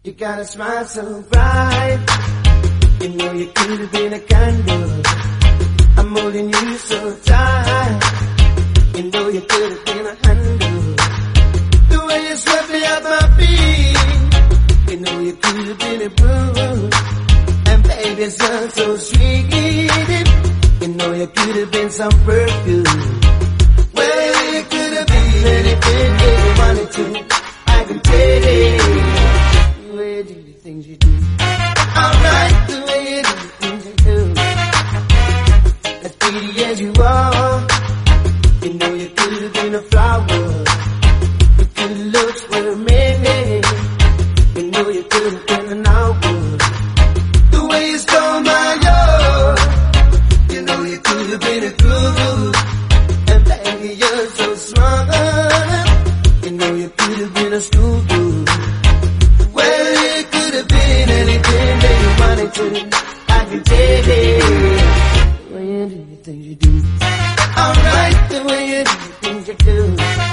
You got a smile so bright. You know you could have been a candle. I'm holding you so tight. You know you could have been a handle. The way you swept me off my feet. You know you could have been a broom. And baby, it sounds so sweet. You know you could have been some perfume. Well, you could have been anything that you wanted to. I can tell you. The way you do the things you do. Alright, the way you do the things you do. As pretty as you are. You know you could have been a flower. Your good looks were a minute. You know you could have been an hour. The way you stole my heart. You know you could have been a groove. And baby, you're so smart. You know you could have been a schoolgirl. Well, you could have been anything that you wanted to. I can tell you. The way you do the things you do. Alright, the way you do the things you do.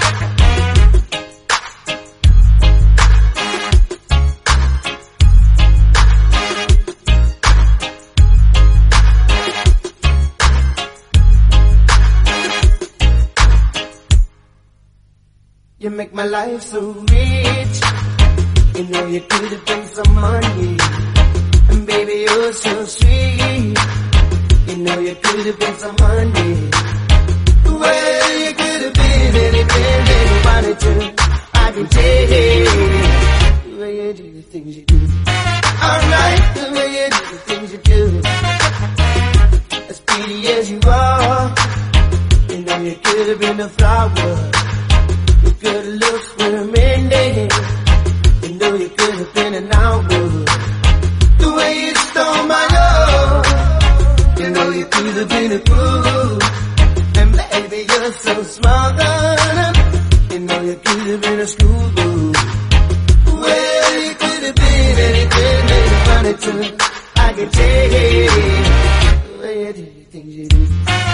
You make my life so rich. You know you could have been some money. And baby, you're so sweet. You know you could have been some honey. Well, you could have been anything that you wanted to. I can tell you. The way you do the things you do. Alright, the way you do the things you do. As pretty as you are. You know you could have been a flower. Your good looks were a minute. You know you could have been an hour. The way you stole my love. You know you could have been a fool. And baby, you're so smart. You know you could have been a schoolgirl. Well, you could have been anything that you wanted to. I can tell you. The way you do the things you do.